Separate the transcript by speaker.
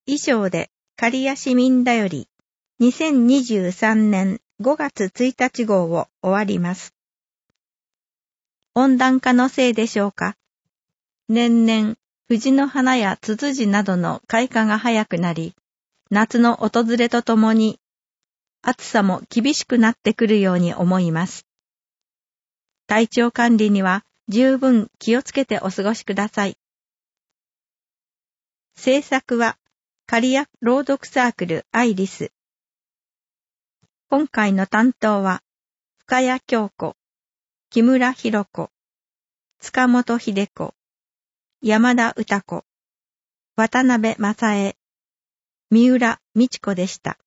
Speaker 1: 以上で刈谷市民だより2023年5月1日号を終わります。温暖化のせいでしょうか。年々藤の花やツツジなどの開花が早くなり、夏の訪れとともに暑さも厳しくなってくるように思います。体調管理には十分気をつけてお過ごしください。制作は刈谷朗読サークルアイリス。今回の担当は深谷京子、木村博子、塚本秀子、山田歌子、渡辺正恵、三浦美智子でした。